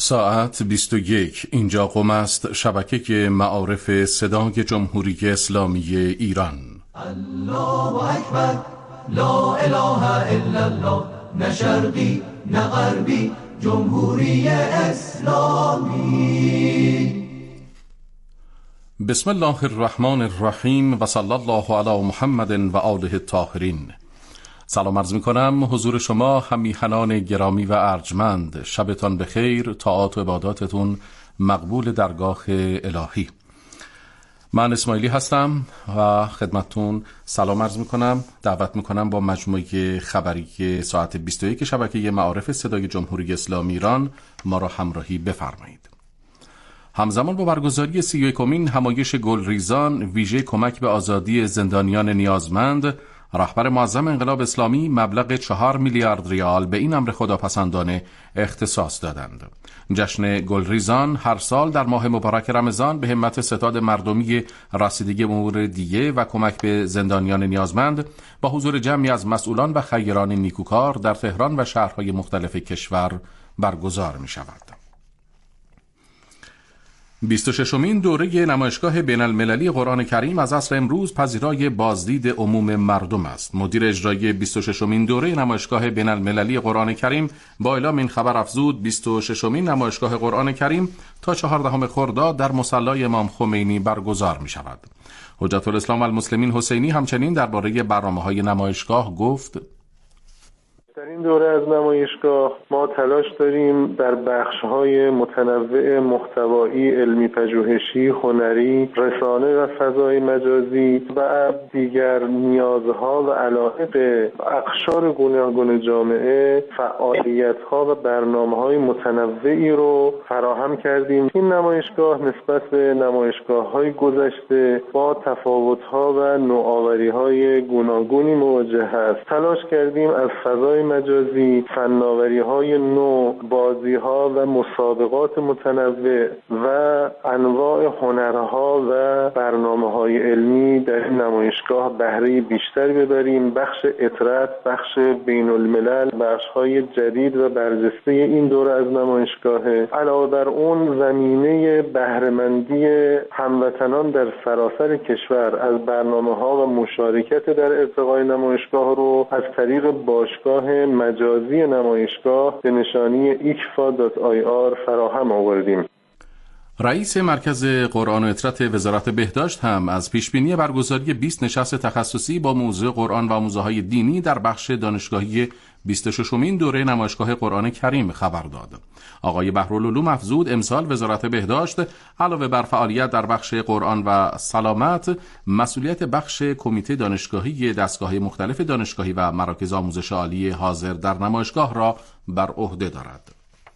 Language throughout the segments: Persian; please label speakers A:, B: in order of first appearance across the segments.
A: ساعت 21. اینجا قم است، شبکه معارف صدای جمهوری اسلامی ایران.
B: الله اکبر، لا اله الا الله، نه شرقی نه غربی، جمهوری اسلامی.
A: بسم الله الرحمن الرحیم و صلی الله علی محمد و آله الطاهرین. سلام عرض می کنم حضور شما همیهنان گرامی و ارجمند. شبتان بخیر، طاعات و عباداتتون مقبول درگاه الهی. من اسماعیلی هستم و خدمتتون سلام عرض می کنم. دعوت می کنم با مجموعه خبری ساعت 21 شبکه معارف صدای جمهوری اسلامی ایران ما را همراهی بفرمایید. همزمان با برگزاری 31مین همایش گلریزان ویژه کمک به آزادی زندانیان نیازمند، رهبر معظم انقلاب اسلامی مبلغ 4 میلیارد ریال به این امر خداپسندانه اختصاص دادند. جشن گلریزان هر سال در ماه مبارک رمضان به همت ستاد مردمی رسیدگی امور دیه و کمک به زندانیان نیازمند با حضور جمعی از مسئولان و خیران نیکوکار در تهران و شهرهای مختلف کشور برگزار می شود. 26مین دوره نمایشگاه بین المللی قرآن کریم از عصر امروز پذیرای بازدید عموم مردم است. مدیر اجرایی 26مین دوره نمایشگاه بین المللی قرآن کریم با اعلام این خبر افزود 26مین نمایشگاه قرآن کریم تا 14 خرداد در مصلی امام خمینی برگزار می شود. حجت الاسلام و المسلمین حسینی همچنین درباره برنامه‌های نمایشگاه گفت:
C: در این دوره از نمایشگاه ما تلاش داریم در بخش‌های متنوع محتوایی، علمی پژوهشی، هنری، رسانه و فضای مجازی و دیگر نیازها و علایق اقشار گوناگون جامعه فعالیت‌ها و برنامه‌های متنوعی رو فراهم کردیم. این نمایشگاه نسبت به نمایشگاه‌های گذشته با تفاوت‌ها و نوآوری‌های گوناگونی مواجه است. تلاش کردیم از فضای مجازی، فناوری‌های نو، بازی‌ها و مسابقات متنوع و انواع هنرها و برنامه‌های علمی در این نمایشگاه بهره بیشتری ببریم. بخش اطرت، بخش بین الملل، بخش‌های جدید و برجسته این دوره از نمایشگاه، علاوه بر اون زمینه بهره‌مندی هموطنان در سراسر کشور از برنامه‌ها و مشارکت در ارتقای نمایشگاه رو از طریق باشگاه مجازی نمایشگاه به نشانی ikfa.ir فراهم آوردیم.
A: رئیس مرکز قرآن و اطرت وزارت بهداشت هم از پیشبینی برگزاری 20 نشست تخصصی با موضوع قرآن و آموزه‌های دینی در بخش دانشگاهی 26مین دوره نمایشگاه قرآن کریم خبر داد. آقای بحرالعلوم افزود امسال وزارت بهداشت علاوه بر فعالیت در بخش قرآن و سلامت، مسئولیت بخش کمیته دانشگاهی دستگاه‌های مختلف دانشگاهی و مراکز آموزش عالی حاضر در نمایشگاه را بر عهده دارد.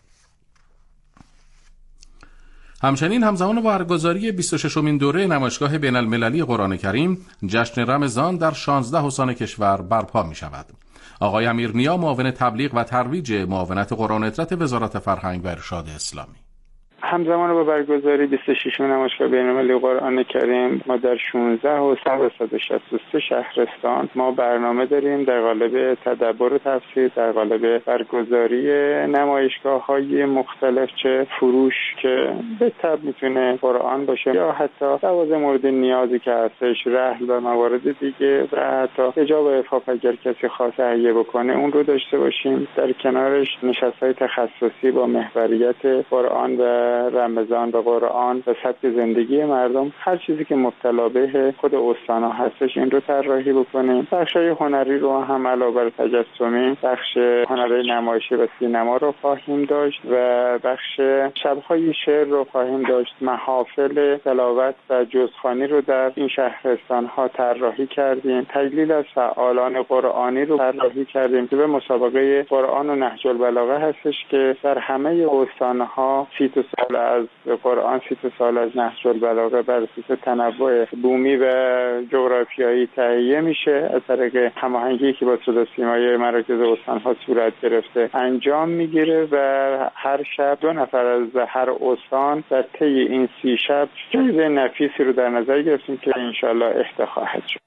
A: همچنین همزمان با برگزاری 26مین دوره نمایشگاه بین المللی قرآن کریم، جشن رمضان در 16 استان کشور برپا می شود. آقای امیرنیا، معاون تبلیغ و ترویج معاونت قرآن و اطرت وزارت فرهنگ و ارشاد اسلامی:
D: همزمان با برگزاری 26مین نمایشگاه بین‌المللی قرآن کریم ما در 16 استان و 163 شهرستان ما برنامه داریم در قالب تدبر و تفسیر، در قالب برگزاری نمایشگاه‌های مختلف، چه فروش که به تبع میتونه قرآن باشه یا حتی لوازم مورد نیازی که هستش، رحل و موارد دیگه و حتی اجاب و افاف اگر کسی خواست تهیه بکنه اون رو داشته باشیم. در کنارش نشست‌های تخصصی با محوریت قرآن و رمضان و قرآن و سبک زندگی مردم، هر چیزی که مبتلا به خود استانا هستش این رو طراحی بکنیم. بخشای هنری رو هم علاوه بر تجسمی بخش هنرهای نمایشی و سینما رو خواهیم داشت و بخش شب‌های شعر رو خواهیم داشت. محافل تلاوت و جزخوانی رو در این شهرستان‌ها طراحی کردیم. تجلیل از فعالان قرآنی رو طراحی کردیم که به مسابقه قرآن و نهج البلاغه هستش که در همه استان‌ها 30 سال از قرآن، 30 سال از نهج البلاغه بر اساس تنوع بومی و جغرافیایی تهیه میشه. از طریق هماهنگی که با صدا سیمای مراکز استان‌ها صورت گرفته انجام میگیره و هر شب 2 نفر از هر استان در طی این 30 شب جایزه نفیسی رو در نظر گرفتیم که انشالله اهدا خواهد شد.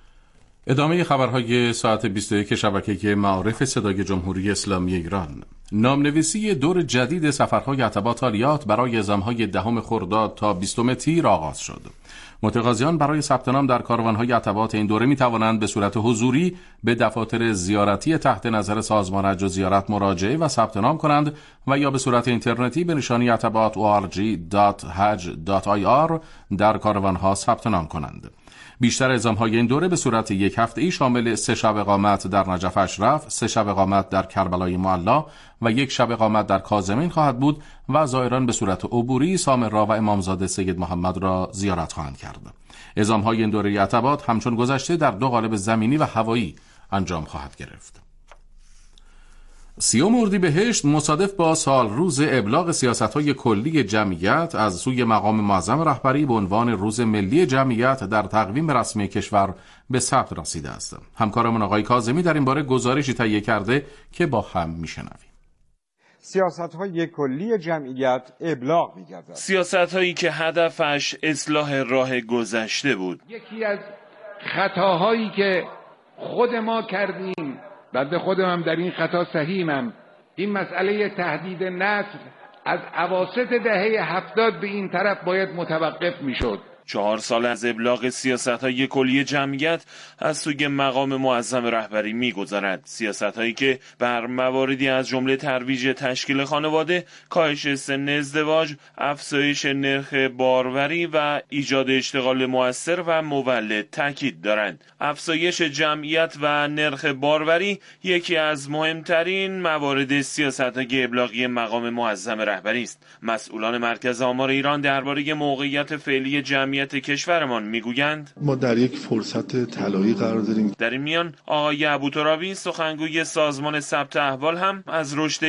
A: ادامه خبرهای ساعت 21 شبکه معارف صدای جمهوری اسلامی ایران. نامنویسی دور جدید سفرهای عتبات عالیات برای اعزام‌های 10 خرداد تا 20 تیر آغاز شد. متقاضیان برای ثبت نام در کاروان‌های عتبات این دوره می‌توانند به صورت حضوری به دفاتر زیارتی تحت نظر سازمان حج و زیارت مراجعه و ثبت نام کنند و یا به صورت اینترنتی به نشانی atabat.org.hajj.ir در کاروان‌ها ثبت نام کنند. بیشتر اعزام‌های این دوره به صورت یک هفته‌ای شامل 3 شب اقامت در نجف اشرف، 3 شب اقامت در کربلای معلی و 1 شب اقامت در کاظمین خواهد بود و زائران به صورت عبوری سامرا و امامزاده سید محمد را زیارت خواهند کرد. اعزام‌های این دوره عتبات همچون گذشته در 2 قالب زمینی و هوایی انجام خواهد گرفت. 30 اردیبهشت مصادف با سال روز ابلاغ سیاست‌های کلی جمعیت از سوی مقام معظم رهبری به عنوان روز ملی جمعیت در تقویم رسمی کشور به ثبت رسیده است. همکارمون آقای کاظمی در این باره گزارشی تهیه کرده که با هم میشنویم.
E: سیاست‌های کلی جمعیت ابلاغ می‌گردد.
F: سیاست‌هایی که هدفش اصلاح راه گذشته بود.
G: یکی از خطاهایی که خود ما کردیم، بعد خودم هم در این خطا سهیمم، این مسئله تهدید نسل از اواسط دهه 70 به این طرف باید متوقف میشد.
F: 4 سال از ابلاغ سیاست‌های کلی جمعیت از سوی مقام معظم رهبری می‌گذرد. سیاست‌هایی که بر مواردی از جمله ترویج تشکیل خانواده، کاهش سن ازدواج، افزایش نرخ باروری و ایجاد اشتغال مؤثر و مولد تاکید دارند. افزایش جمعیت و نرخ باروری یکی از مهمترین موارد سیاست‌های ابلاغی مقام معظم رهبری است. مسئولان مرکز آمار ایران درباره موقعیت فعلی جمعیت کشورمان میگویند
H: ما در یک فرصت طلایی قرار داریم.
F: در این میان آقای ابوترابی سخنگوی سازمان ثبت احوال هم از رشد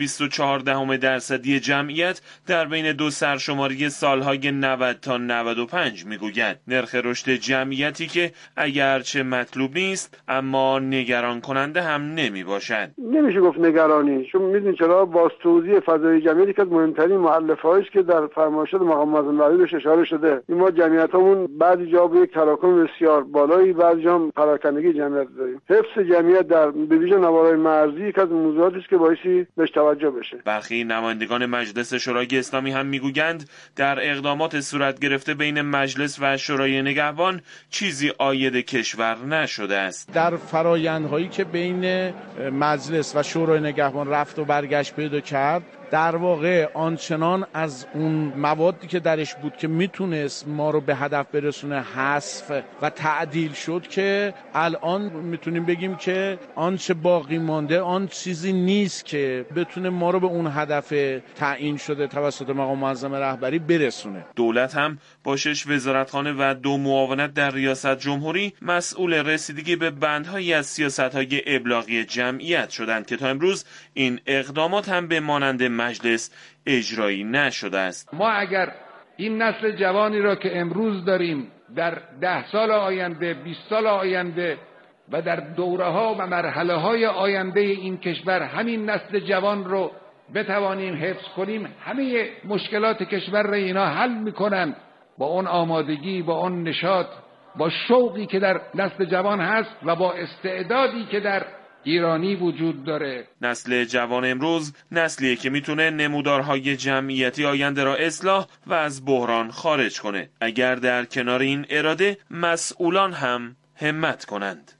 F: 1.24% جمعیت در بین 2 سرشماری سالهای 90 تا 95 میگوید. نرخ رشد جمعیتی که اگرچه مطلوب نیست اما نگران کننده هم نمی باشد.
I: نمیشه گفت نگرانی، چون میدونید چرا؟ باز توزیع فضای جمعیت که از مهمترین مؤلفه‌اش که در فرمایشات مقام معظم رهبری بهش اشاره شده. ما جمعیتمون بعضی جا به یک تراکم بسیار بالایی، بعضی جا هم پراکنده جمعیت داریم. حفظ جمعیت در به ویژه نوارهای مرزی یک از موضوعاتی است که باعثی بهش توجه بشه.
F: برخی نمایندگان مجلس شورای اسلامی هم میگویند در اقدامات صورت گرفته بین مجلس و شورای نگهبان چیزی عاید کشور نشده است.
J: در فرآیندهایی که بین مجلس و شورای نگهبان رفت و برگشت پیدا کرد، در واقع آنچنان از اون موادی که درش بود که میتونست ما رو به هدف برسونه حذف و تعدیل شد که الان میتونیم بگیم که آنچه باقی مانده آن چیزی نیست که بتونه ما رو به اون هدف تعیین شده توسط مقام معظم رهبری برسونه.
F: دولت هم با 6 وزارتخانه و 2 معاونت در ریاست جمهوری مسئول رسیدگی به بندهایی از سیاست‌های ابلاغی جمعیت شدند که تا امروز این اقدامات هم به مانند مجلس اجرایی نشده است.
G: ما اگر این نسل جوانی را که امروز داریم در 10 سال آینده، 20 سال آینده و در دوره‌ها و مرحله‌های آینده این کشور همین نسل جوان رو بتوانیم حفظ کنیم، همه مشکلات کشور را اینا حل می‌کنن با اون آمادگی، با اون نشاط، با شوقی که در نسل جوان هست و با استعدادی که در ایرانی وجود داره.
F: نسل جوان امروز نسلیه که میتونه نمودارهای جمعیتی آینده را اصلاح و از بحران خارج کنه، اگر در کنار این اراده مسئولان هم همت کنند.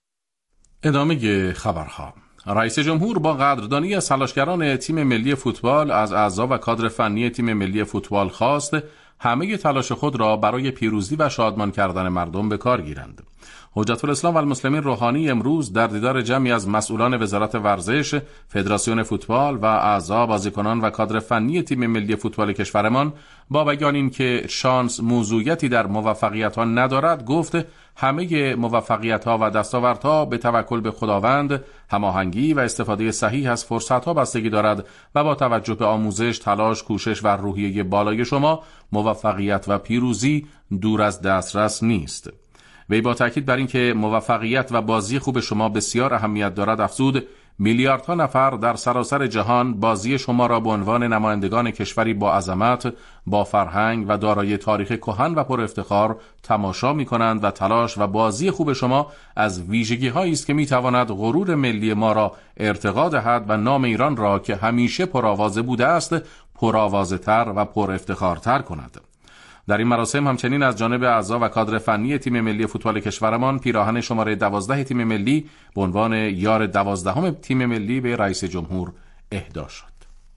A: ادامه خبرها. رئیس جمهور با قدردانی از تلاشگران تیم ملی فوتبال از اعضا و کادر فنی تیم ملی فوتبال خواست همه تلاش خود را برای پیروزی و شادمان کردن مردم به کار گیرند. حجت الاسلام و المسلمین روحانی امروز در دیدار جمعی از مسئولان وزارت ورزش، فدراسیون فوتبال و اعضا، بازیکنان و کادر فنی تیم ملی فوتبال کشورمان با بیان اینکه شانس موضوعیتی در موفقیت‌ها ندارد، گفت همه موفقیت‌ها و دستاوردها به توکل به خداوند، هماهنگی و استفاده صحیح از فرصت‌ها بستگی دارد و با توجه به آموزش، تلاش، کوشش و روحیه بالای شما، موفقیت و پیروزی دور از دسترس نیست. وی با تاکید بر اینکه موفقیت و بازی خوب شما بسیار اهمیت دارد افزود: میلیاردها نفر در سراسر جهان بازی شما را به عنوان نمایندگان کشوری با عظمت، با فرهنگ و دارای تاریخ کهن و پر افتخار تماشا می‌کنند و تلاش و بازی خوب شما از ویژگی‌هایی است که می‌تواند غرور ملی ما را ارتقا دهد و نام ایران را که همیشه پرآوازه بوده است، پرآوازه‌تر و پر افتخارتر کند. در این مراسم همچنین از جانب اعضا و کادر فنی تیم ملی فوتبال کشورمان پیراهن شماره 12 تیم ملی به عنوان یار 12 تیم ملی به رئیس جمهور اهدا شد.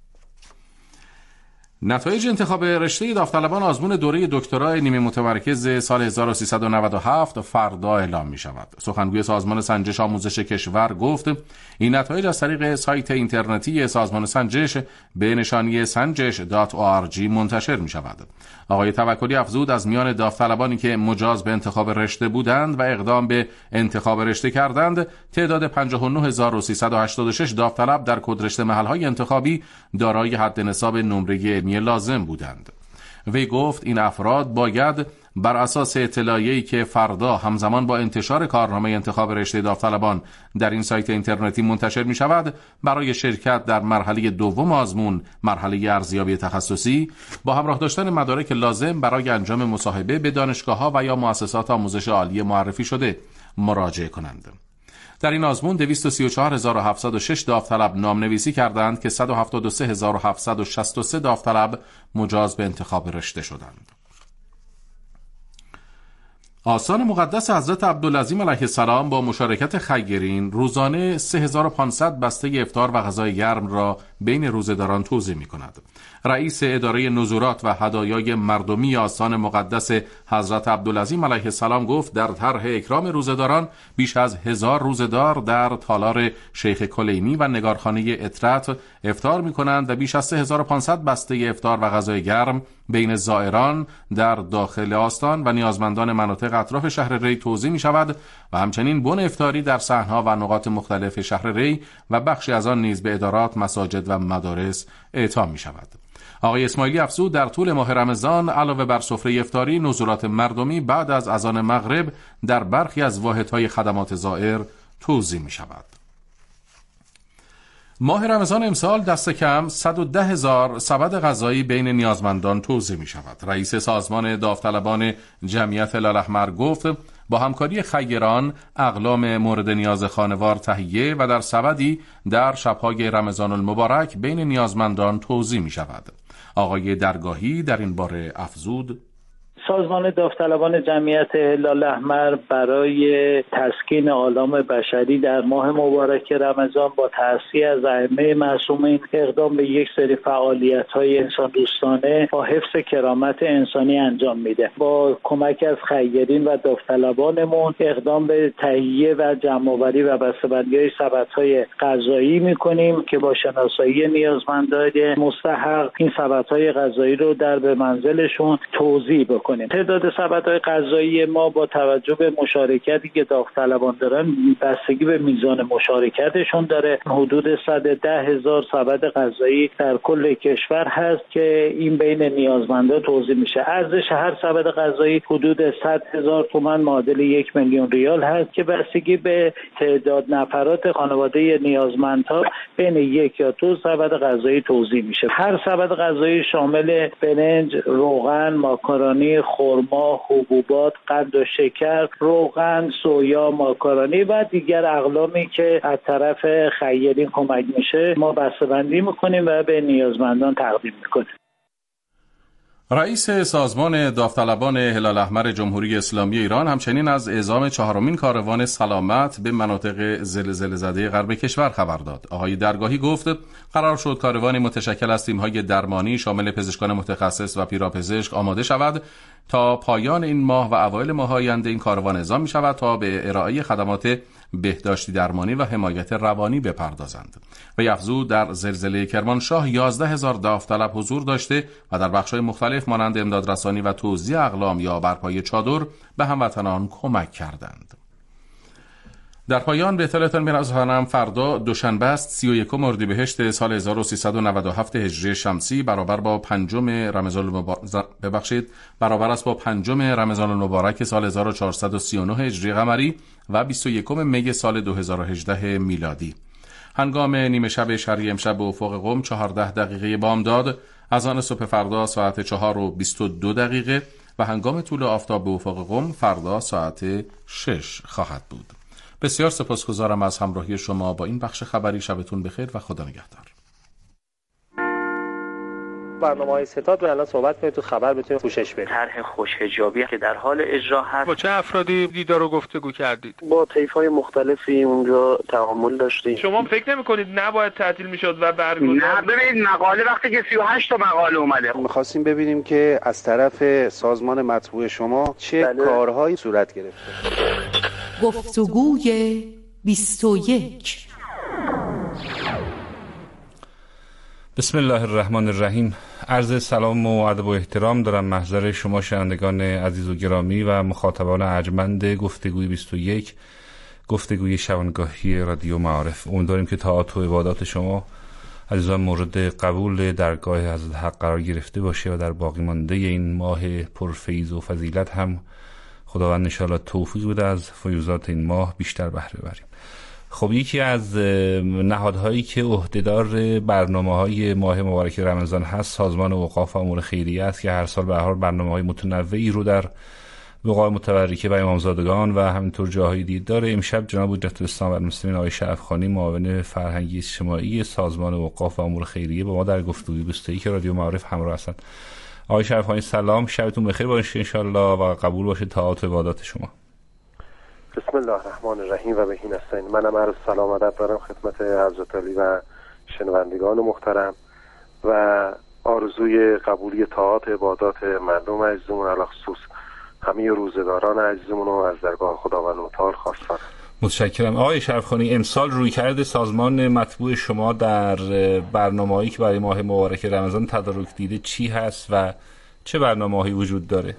A: نتایج انتخاب رشته داوطلبان آزمون دوره دکترای نیمه متمرکز سال 1397 فردا اعلام می شود. سخنگوی سازمان سنجش آموزش کشور گفت این نتایج از طریق سایت اینترنتی سازمان سنجش به نشانی sanjesh.org منتشر می شود. آقای توکلی افزود از میان داوطلبانی که مجاز به انتخاب رشته بودند و اقدام به انتخاب رشته کردند، تعداد 59386 داوطلب در کدرشته محلهای انتخابی دارای حد نصاب نمره علمی لازم بودند. وی گفت این افراد باید بر اساس اطلاعیه‌ای که فردا همزمان با انتشار کارنامه انتخاب رشته داوطلبان در این سایت اینترنتی منتشر می شود برای شرکت در مرحله دوم آزمون، مرحله ارزیابی تخصصی، با همراه داشتن مدارک لازم برای انجام مصاحبه به دانشگاه‌ها و یا مؤسسات آموزش عالی معرفی شده مراجعه کنند. در این آزمون 234706 داوطلب نامنویسی کردند که 173763 داوطلب مجاز به انتخاب رشته شدند. آستان مقدس حضرت عبدالعظیم علیه السلام با مشارکت خیرین روزانه 3500 بسته افطار و غذای گرم را بین روزه‌داران توزیع می‌کند. رئیس اداره نزورات و هدایای مردمی آستان مقدس حضرت عبدالعظیم علیه السلام گفت در طرح اکرام روزه‌داران بیش از 1000 روزه‌دار در تالار شیخ کلینی و نگارخانه اطرت افطار می‌کنند و بیش از 3500 بسته افطار و غذای گرم بین زائران در داخل آستان و نیازمندان مناطق اطراف شهر ری توزیع می شود و همچنین بن افطاری در صحن‌ها و نقاط مختلف شهر ری و بخشی از آن نیز به ادارات، مساجد و مدارس اعطا می شود. آقای اسماعیلی افزود در طول ماه رمضان علاوه بر سفره افطاری، نزولات مردمی بعد از اذان مغرب در برخی از واحدهای خدمات زائر توزیع می شود. ماه رمضان امسال دست کم 110,000 سبد غذایی بین نیازمندان توزیع می شود. رئیس سازمان داوطلبان جمعیت هلال احمر گفت با همکاری خیران اقلام مورد نیاز خانوار تهیه و در سبدی در شب‌های رمضان المبارک بین نیازمندان توزیع می شود. آقای درگاهی در این باره افزود
K: سازمان داوطلبان جمعیت هلال احمر برای تسکین آلام بشری در ماه مبارک رمضان با تأسیس از ائمه معصومین اقدام به یک سری فعالیت‌های انسان دوستانه با حفظ کرامت انسانی انجام میده. با کمک از خیرین و داوطلبانمون اقدام به تهیه و جمع‌آوری و بسته‌بندی سبدهای غذایی میکنیم که با شناسایی نیازمندان مستحق این سبدهای غذایی رو در به منزلشون توزیع بکنیم. تعداد سبدهای غذایی ما با توجه به مشارکتی که داوطلبان دارن بستگی به میزان مشارکتشون داره. حدود 110,000 سبد غذایی در کل کشور هست که این بین نیازمندان توزیع میشه. ارزش هر سبد غذایی حدود 100,000 تومان معادل 1,000,000 ریال هست که بستگی به تعداد نفرات خانواده نیازمندها بین 1 یا 2 سبد غذایی توزیع میشه. هر سبد غذایی شامل برنج، روغن، ماکارونی، خرما، حبوبات، قند و شکر، روغن، سویا، ماکارونی و دیگر اقلامی که از طرف خیرین کمک میشه ما بسته‌بندی میکنیم و به نیازمندان تقدیم میکنیم.
A: رئیس سازمان داوطلبان هلال احمر جمهوری اسلامی ایران همچنین از اعزام 4مین کاروان سلامت به مناطق زلزله زده غرب کشور خبر داد. آقای درگاهی گفت قرار شد کاروانی متشکل از تیم‌های درمانی شامل پزشکان متخصص و پیراپزشک آماده شود تا پایان این ماه و اوایل ماه آینده این کاروان اعزام می شود تا به ارائه خدمات بهداشتی درمانی و حمایت روانی بپردازند. و افزود در زلزله کرمانشاه 11,000 داوطلب حضور داشته و در بخش‌های مختلف مانند امدادرسانی و توزیع اقلام یا برپای چادر به هموطنان کمک کردند. در پایان به اطلاعتان می‌رسانم فردا دوشنبه است 31 اردیبهشت سال 1397 هجری شمسی برابر با 5 رمضان المبارک سال 1439 هجری قمری و 21 می سال 2018 میلادی. هنگام نیمه شب شرعی امشب به افق قم 14 دقیقه بامداد، اذان صبح فردا ساعت 4:22 و هنگام طلوع آفتاب به افق قم فردا ساعت 6 خواهد بود. بسیار سپاسگزارم از همراهی شما با این بخش خبری. شبتون بخیر و خدا نگهدار.
L: برنامه‌های ستاد و الان صحبت کنید تو خبر بتونید پوشش بدید. طرح خوش‌حجابی که در حال اجرا هست.
M: با چه افرادی دیدار و گفتگو کردید؟
L: با طیف‌های مختلفی اونجا تعامل داشتیم.
M: شما فکر نمی‌کنید نباید تعطیل می‌شد و برگزار؟
N: نه ببینید مقاله وقتی که 38 تا مقاله اومده.
O: می‌خواستیم ببینیم که از طرف سازمان مطبوع شما چه کارهایی صورت گرفته.
P: گفتگوی 21.
Q: بسم الله الرحمن الرحیم. عرض سلام و ادب و احترام دارم محضر شما شنوندگان عزیز و گرامی و مخاطبان ارجمند گفتگوی 21، گفتگوی شبانگاهی رادیو معارف. امیدواریم که طاعات و عبادات شما عزیزان مورد قبول درگاه حضرت حق قرار گرفته باشه و در باقی مانده این ماه پرفیض و فضیلت هم خداوند ان شاءالله توفیق بده از فیوزات این ماه بیشتر بهره ببریم. خب یکی از نهادهایی که عهدهدار برنامه‌های ماه مبارک رمضان هست سازمان اوقاف و امور خیریه است که هر سال به هر حال برنامه‌های متنوعی رو در بقاع متبرکه و امامزادگان و همینطور جاهای دیگه داره. امشب جناب حجت الاسلام و المسلمین آقای شرفخانی معاون فرهنگی اجتماعی سازمان اوقاف و امور خیریه با ما در گفتگوی 21 رادیو معارف همراه هستند. آقای شرفخانی سلام، شبتون بخیر باشه ان شاءالله و قبول باشه طاعات و عبادات شما.
R: بسم الله الرحمن الرحیم و بهی نستعین. منم عرض سلام و ادب دارم خدمت حضرت علی و شنوندگان محترم و آرزوی قبولی طاعات عبادات مردم عزیزمون علی خصوص همه روزداران عزیزمون رو از درگاه خداوند متعال خواستم.
Q: متشکرم. آقای شرفخانی، امسال رویکرد سازمان مطبوع شما در برنامه‌هایی که برای ماه مبارک رمضان تدارک دیده چی هست و چه برنامه‌هایی وجود داره؟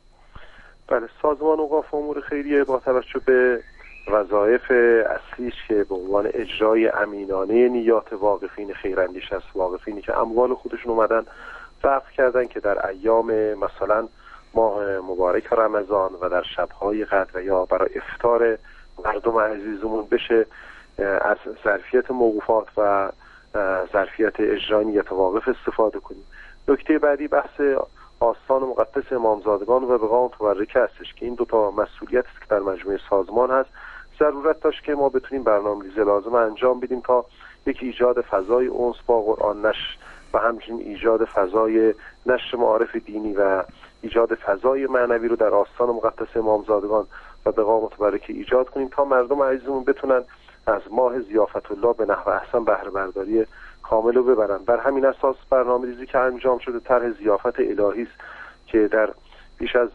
R: بله، سازمان اوقاف امور خیریه با توجه به وظایف اصلیش که به عنوان اجرای امینانه نیات واقفین خیراندیش است، واقفینی که اموال خودشون اومدن وقف کردن که در ایام مثلا ماه مبارک رمضان و در شب‌های قدر یا برای افطار مردم عزیزمون بشه از ظرفیت موقوفات و ظرفیت اجرای نیت واقف استفاده کنیم. نکته بعدی بحث آستان مقدس امامزادگان و بقاع متبرکه هستش که این دو تا مسئولیت است که در مجموعه سازمان هست. ضرورت داشت که ما بتونیم برنامه‌ریزی لازم انجام بدیم تا یک ایجاد فضای انس با قرآن نشر و همچنین ایجاد فضای نشر معارف دینی و ایجاد فضای معنوی رو در آستان مقدس امامزادگان و بقاع متبرکه ایجاد کنیم تا مردم عزیزمون بتونن از ماه ضیافت الله به نحو احسن بهره برداری کامل رو ببرن. بر همین اساس برنامه‌ریزی که انجام شده طرح ضیافت الهی است که در بیش از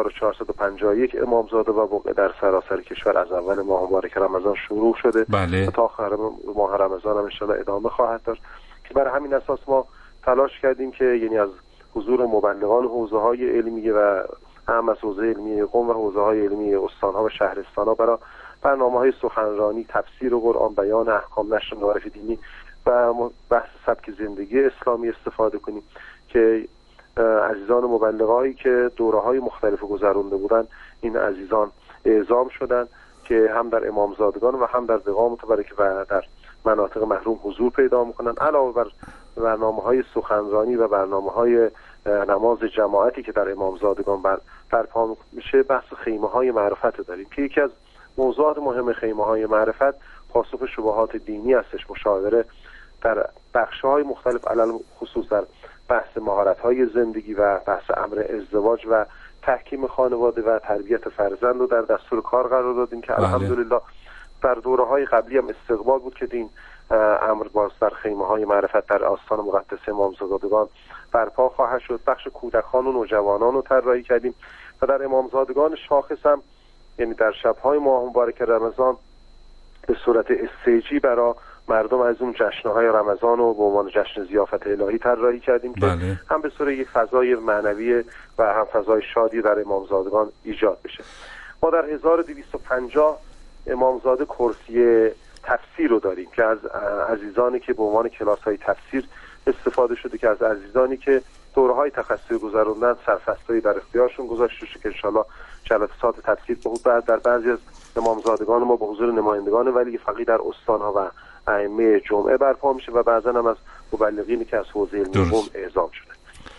R: 2451 امامزاده و بقعه در سراسر کشور از اول ماه مبارک رمضان شروع شده.
Q: بله.
R: تا آخر ماه رمضان هم ان شاءالله ادامه خواهد داشت که بر همین اساس ما تلاش کردیم که یعنی از حضور مبلغان حوزه‌های علمیه و هم از حوزه علمی قم و حوزه‌های علمی استان‌ها و شهرستان‌ها برای برنامه‌های سخنرانی، تفسیر قرآن، بیان احکام، نشر معارف دینی و بحث سبک زندگی اسلامی استفاده کنیم که عزیزان مبلغایی که دوره‌های مختلف گذرونده بودن این عزیزان اعزام شدن که هم در امامزادگان و هم در بقاع متبرکه و در مناطق محروم حضور پیدا می‌کنن. علاوه بر برنامه‌های سخنرانی و برنامه‌های نماز جماعتی که در امامزادگان برپا میشه بحث خیمه‌های معرفت داریم که یکی از موضوعات مهم خیمه‌های معرفت پاسخ شبهات دینی هستش. مشاوره در بخش‌های مختلف علل خصوص در بحث مهارت‌های زندگی و بحث امر ازدواج و تحکیم خانواده و تربیت فرزند رو در دستور کار قرار دادیم که الحمدلله در دوره‌های قبلی هم استقبال بود که این امر باز در خیمه‌های معرفت در آستان مقدس امامزادگان برپا خواهد شد. بخش کودکان و نوجوانان رو طراحی کردیم و در امامزادگان شاخص هم یعنی در شب‌های ماه مبارک رمضان به صورت استیجی برای مردم از اون جشن‌های رمضان رو به عنوان جشن ضیافت الهی طراحی کردیم که هم به صورت یک فضای معنوی و هم فضای شادی در امامزادگان ایجاد بشه. ما در 1250 امامزاده کرسی تفسیر رو داریم که از عزیزانی که به عنوان کلاس‌های تفسیر استفاده شده که از عزیزانی که دوره‌های تخصصی گذروندن سرفصل‌هایی در اختیارشون گذاشته شده که انشالله جلسات تفسیر بعد در بعضی از امامزادگان ما به حضور نمایندگان ولی فقیه در استان‌ها و ائمه جمعه برپا میشه و بعضا هم از مبلغینی که از حوزه علمی قم اعزام شده.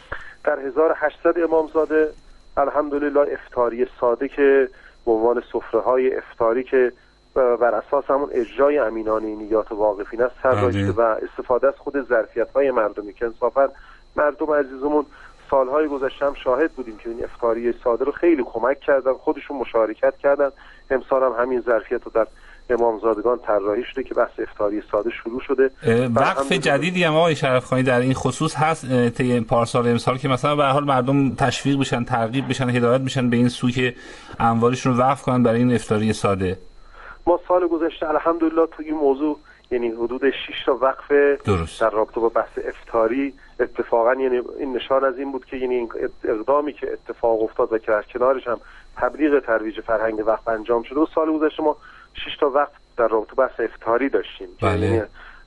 R: در 1800 امامزاده الحمدلله افطاری ساده که به عنوان سفره‌های افطاری که بر اساس همون اجرای امینانه نیات واقفین است طراحی شده و استفاده از خود ظرفیت‌های مردمی که انصافاً مردم عزیزمون سالهای گذشته هم شاهد بودیم که این افطاری ساده رو خیلی کمک کردن، خودشون مشارکت کردن. امسال هم همین ظرفیت رو در امامزادگان طراحی شده که بحث افطاری ساده شروع شده.
Q: وقف جدیدی هم آقای شرفخانی در این خصوص هست طی پارسال امسال که مثلا به هر حال مردم تشویق بشن، ترغیب بشن، هدایت بشن به این سو که اموالشون رو وقف کنن برای این افطاری ساده؟
R: ما سال گذشته الحمدلله تو این موضوع یعنی حدود 6 تا وقف در رابطه با بحث افطاری اتفاقا یعنی این نشان از این بود که یعنی این اقدامی که اتفاق افتاد و که در کنارش هم تبلیغ ترویج فرهنگ وقف انجام شده و سال گذشته ما 6 تا وقف در رابطه با بحث افطاری داشتیم. یعنی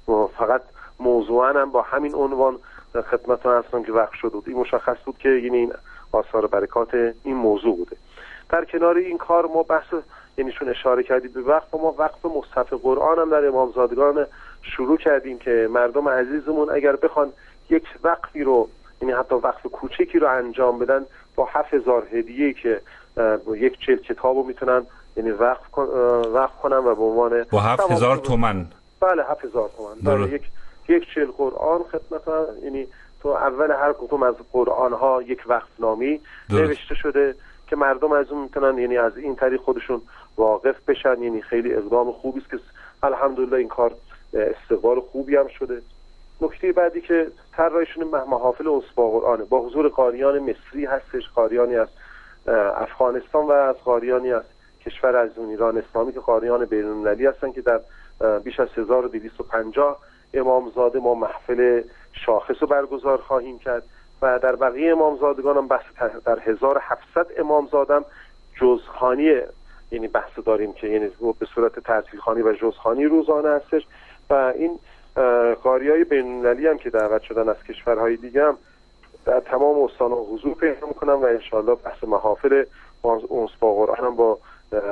R: فقط موضوعاً هم با همین عنوان خدمتتون هستم که وقف شد. این مشخص بود که یعنی این آثار برکات این موضوع بوده. در کنار این کار ما بحث یعنی چون اشاره کردید به وقف، ما وقف مصحف قرآن هم در امامزادگان شروع کردیم که مردم عزیزمون اگر بخوان یک وقفی رو یعنی حتی وقف کوچکی رو انجام بدن با 7000 هدیه که یک جلد کتاب رو میتونن یعنی وقف کنن و به عنوان
Q: با 7000 تومان.
R: بله 7000 تومان یک جلد قرآن خدمتتون یعنی تو اول هر کدوم از قرآن ها یک وقف نامی نوشته شده که مردم از اون میتونن یعنی از این طریق خودشون واقف بشن. یعنی خیلی اقدام خوبی است که الحمدلله این کار استقبال خوبی هم شده. نکته بعدی که طراحیشون محافل اسباق قرآنه با حضور قاریان مصری هستش، قاریانی از افغانستان و از قاریانی از کشور از ایران اسلامی که قاریان بین‌المللی هستن که در بیش از 1250 امامزاده ما محفل شاخص رو برگزار خواهیم کرد و در بقیه امامزادگان هم بحث در 1700 امامزادم جزخانی یعنی بحث داریم که یعنی به صورت تعطیلخوانی و جزخانی روزانه هستش و این قاریای بین‌المللی هم که دعوت شدن از کشورهای دیگه هم در تمام استان حضور پیدا می‌کنن و انشالله بحث محافل اسباق قرآن هم با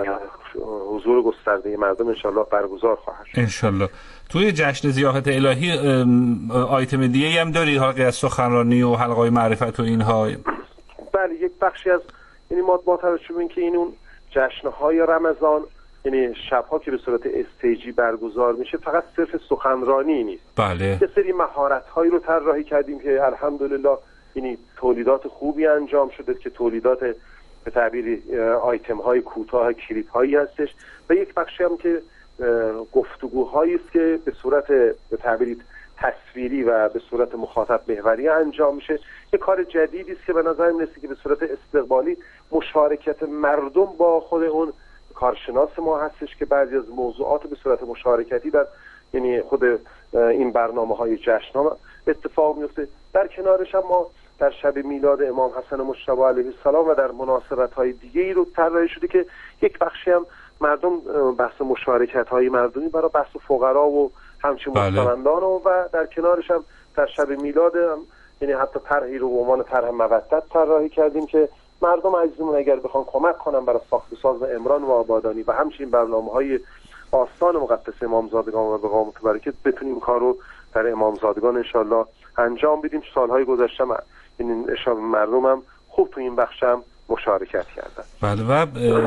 R: حضور گسترده مردم انشالله برگزار خواهد شد.
Q: انشالله. توی جشن ضیافت الهی آیتم دیگه هم داری حلقه از سخنرانی و حلقه‌های معرفت و اینها؟
R: بله یک بخشی از یعنی ما توجه به این که این اون جشن‌های رمضان یعنی شب‌ها که به صورت استیجی برگزار میشه فقط صرف سخنرانی نیست.
Q: بله.
R: یه سری مهارت‌هایی رو طراحی کردیم که الحمدلله یعنی تولیدات خوبی انجام شده که تولیدات به تعبیری آیتم‌های کوتاه کلیپ‌هایی هستش و یک بخشی هم که گفتگوهایی است که به صورت به تعبیری تصویری و به صورت مخاطب محوری انجام میشه. یک کار جدیدی است که به نظر میاد که به صورت استقبالی مشارکت مردم با خود اون کارشناس ما هستش که بعضی از موضوعات به صورت مشارکتی در یعنی خود این برنامه‌های جشن‌ها اتفاق میفته. در کنارش هم ما در شب میلاد امام حسن مجتبی علیه السلام و در مناسبت‌های دیگه‌ای رو طراحی شده که یک بخشی هم مردم بحث مشارکت‌های مردمی برای بحث فقرا و همچنین مستمندان و در کنارش هم در شب میلاد هم یعنی حتی طرحی رو به عنوان طرح مودت طراحی کردیم که مردم عزیزمون اگر بخوان کمک کنن برای ساخت و ساز و عمران و آبادانی و همچنین برنامه‌های آستان مقدس امامزادگان و بقامت برکت بتونیم کار رو در امامزادگان انشالله انجام بدیم. سالهای گذشته این مردم هم خوب تو این بخش هم مشارکت کردن.
Q: بله و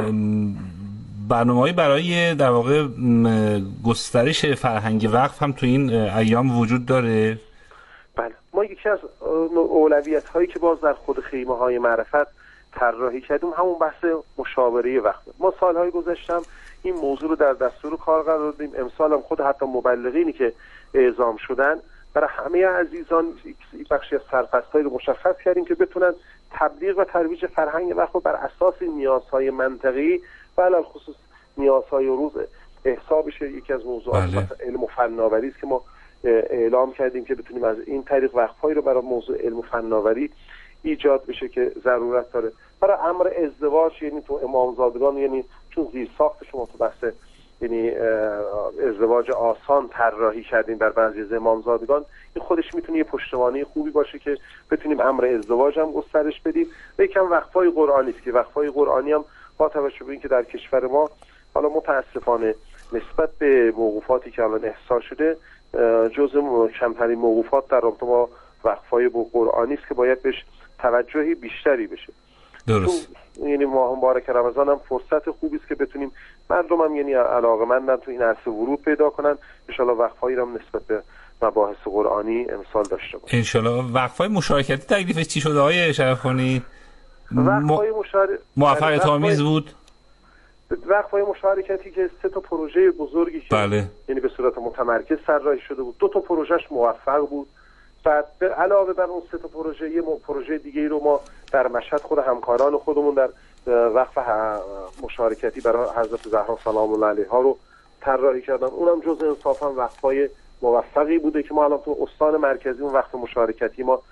Q: برنامه‌ای برای در واقع گسترش فرهنگ وقف هم تو این ایام وجود داره؟
R: بله ما یکی از اولویت‌هایی که باز در خود خیمه‌های معرفت طراحی کردیم همون بحث مشاوره وقت. ما سالهای گذشته هم این موضوع رو در دستور کار قرار دادیم. امسال هم خود حتی مبلغینی که اعزام شدن برای همه عزیزان بخشی از سرپرستایی رو مشخص کردیم که بتونن تبلیغ و ترویج فرهنگ وقف بر اساس نیازهای منطقی و علاوه خصوص نیازهای روز احسا بشه. یکی از موضوعات علم و فناوری است که ما اعلام کردیم که بتونیم از این طریق وقف‌هایی رو برای موضوع علم و فناوری ایجاد بشه که ضرورت داره. برای امر ازدواج یعنی تو امامزادگان یعنی چون زیر ساخت شما تو بحث یعنی ازدواج آسان طراحی کردیم در بعضی از امامزادگان این خودش میتونه یه پشتوانه خوبی باشه که بتونیم امر ازدواج هم گسترش بدیم. و یکم وقف‌های قرآنی است که وقف‌های قرآنی هم با توجه به اینکه در کشور ما حالا متاسفانه نسبت به موقوفاتی که الان احصا شده جزء کمترین موقوفات در رابطه با وقف‌های قرآنی است که باید بهش توجهی بیشتری بشه.
Q: درست.
R: یعنی ماه مبارک رمضان هم فرصت خوبی است که بتونیم مردم هم یعنی علاقه‌مندن تو این عرصه ورود پیدا کنن، ان شاءالله وقف‌هایی هم نسبت به مباحث قرآنی امسال داشته باشیم.
Q: ان شاءالله. وقف‌های مشارکتی تکلیفش چی شده آقای شرفخانی؟
R: وقف‌های
Q: موفقیت آمیز بود.
R: وقف‌های مشارکتی که 3 تا پروژه بزرگی که
Q: بله.
R: یعنی به صورت متمرکز طراحی شده بود، 2 تا پروژهش موفق بود. بعد به علاوه بر اون 3 تا پروژه یه پروژه دیگه رو ما در مشهد خود همکاران خودمون در وقف مشارکتی برای حضرت زهرا سلام الله علیها رو طراحی کردن. اونم جزء انصافا وقف‌های موفقی بوده که ما الان تو استان مرکزی اون وقف مشارکتی ما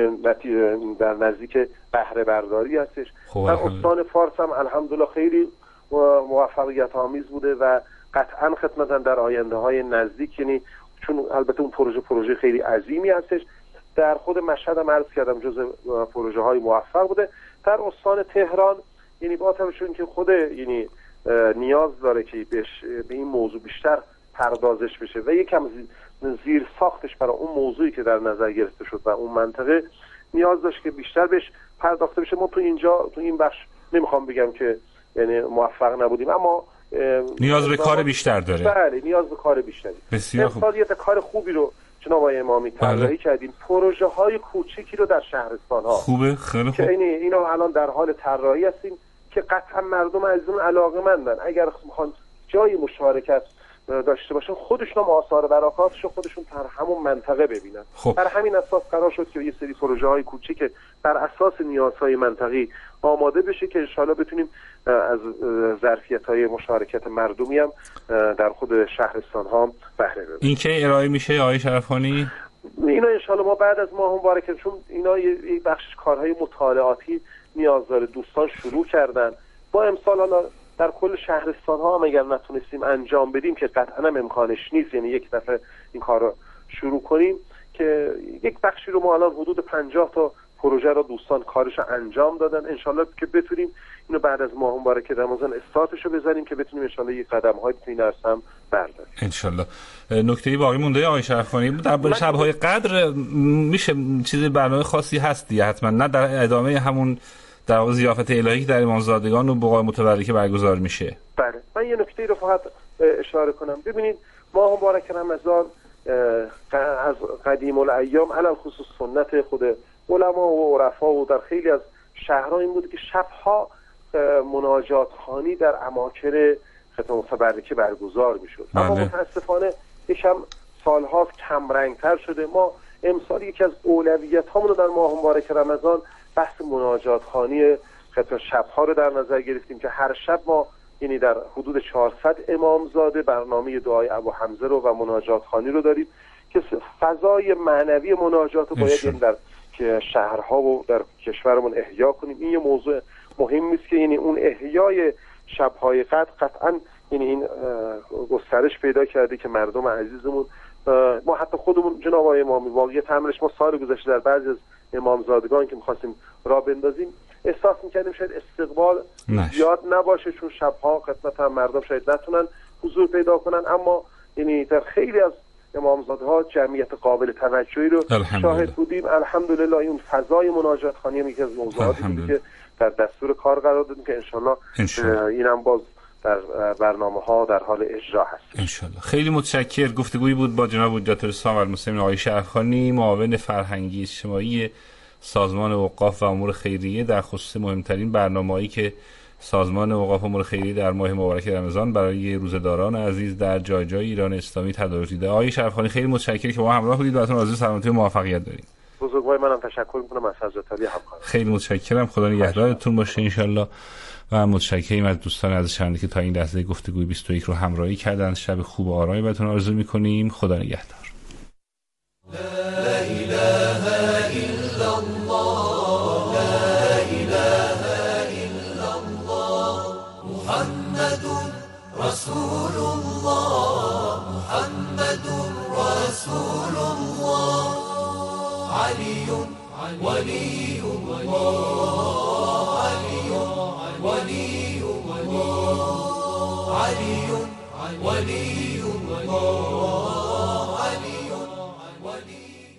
R: در نزدیک بهره برداری هستش. در استان فارس هم الحمدلله خیلی موفقیت آمیز بوده و قطعا خدمتاً در آینده های نزدیک، یعنی چون البته اون پروژه خیلی عظیمی هستش، در خود مشهد هم عرض کردم جزء پروژه های موفق بوده. در استان تهران یعنی با توجه که خود یعنی نیاز داره که به این موضوع بیشتر پردازش بشه و یکم زیر ساختش برای اون موضوعی که در نظر گرفته شد و اون منطقه نیاز داشت که بیشتر بهش پرداخته بشه. ما تو این بخش نمیخوام بگم که یعنی موفق نبودیم، اما
Q: نیاز به کار بیشتر داره.
R: بله، نیاز به کار بیشتری.
Q: بسیار خوب.
R: یه کار خوبی رو جناب آقای امامی طراحی کردیم، پروژه های کوچیکی رو در شهرستان ها.
Q: خوبه، خیلی خوب.
R: که اینا الان در حال طراحی هستیم که قطعا مردم عزیزمون علاقه‌مندن، اگر میخوان جای مشارکت داشته باشن خودشون هم آثار برکاتشو خودشون در همون منطقه ببینن. بر همین اساس قرار شد که یه سری پروژه های کوچیک بر اساس نیازهای منطقی آماده بشه که انشالله بتونیم از ظرفیت های مشارکت مردمی هم در خود شهرستان ها بهره ببریم.
Q: این که ارائه میشه آقای شرفخانی؟
R: اینا انشالله ما بعد از ماه مبارک، چون اینا یه بخش کارهای مطالعاتی نیاز داره، دوستان شروع کردن. با امسال حالا در کل شهرستان ها هم اگر نتونستیم انجام بدیم که قطعا هم امکانش نیست، یعنی یک دفعه این کار رو شروع کنیم، که یک بخشی رو ما الان حدود 50 تا پروژه رو دوستان کارش انجام دادن. انشالله که بتونیم اینو بعد از ماه مبارک رمضان استارتشو بزنیم که بتونیم انشالله یک قدم های تو این عرصه هم برداریم
Q: انشالله. نکته‌ای باقی مونده آقای شرفخانی در شب‌های قدر میشه چیزی برنامه خاصی هستی حتما، نه در ادامه همون در واقع ضیافت الهی که در امامزادگان و بقاع متبرکه برگزار میشه؟
R: بله، من یه نکته رو فقط اشاره کنم. ببینید ماه مبارک رمضان از قدیم الایام علل خصوص سنت خود علما و عرفا و در خیلی از شهرها این بود که شبها مناجات خوانی در اماکن ختم متبرکه برگزار میشد. اما متاسفانه یکم سالها کم رنگتر شده. ما امسال یکی از اولویت هامون رو در ماه مبارک رمضان بحث مناجات خوانی ختم شبها رو در نظر گرفتیم که هر شب ما یعنی در حدود 400 امامزاده برنامه دعای ابو حمزه رو و مناجات خوانی رو داریم که فضای معنوی مناجات رو باید یعنی در که شهرها و در کشورمون احیا کنیم. این یه موضوع مهمی است که یعنی اون احیای شب‌های قدر قطعاً یعنی این گسترش پیدا کرده که مردم عزیزمون، ما حتی خودمون جناب آقای امامی واقعیت امرش ما سال گذشته در بعضی از امامزادگان که می‌خواستیم راه بندازیم احساس می‌کردیم شاید استقبال زیاد نباشه، چون شب‌ها خدمت هم مردم شاید نتونن حضور پیدا کنن، اما یعنی در خیلی از امامزادها جمعیت قابل توجهی رو شاهد بودیم. الحمدلله این فضای مناجات خوانی هم یکی از موضوعاتی بود که در دستور کار قرار دادیم که انشالله اینم باز در برنامه‌ها در حال اجرا هست
Q: انشالله. خیلی متشکر. گفتگویی بود با جناب حجت الاسلام المسلمین آقای شرفخانی، معاون فرهنگی اجتماعی سازمان اوقاف و امور خیریه، در خصوص مهمترین برنامه‌ای که سازمان اوقاف امور خیریه در ماه مبارک رمضان برای روزداران عزیز در جای جای ایران اسلامی تدارک دیده. آقای شرفخانی خیلی متشکرم که با ما همراه بودید و ازتون آرزوی سلامتی و موفقیت داریم.
R: بزرگوار منم تشکر می‌کنم از حضرت علی همکار.
Q: خیلی متشکرم. خدا نگهدارتون باشه انشالله و متشکرم از دوستان عزیزشون که تا این لحظه گفتگوی 21 رو همراهی کردن. شب خوب و آرامی براتون آرزو می‌کنیم. خدا نگهدار.
B: لا اله الا الله لا اله الا الله محمد رسول الله محمد رسول الله علی ولی الله علی ولی الله علی ولي الله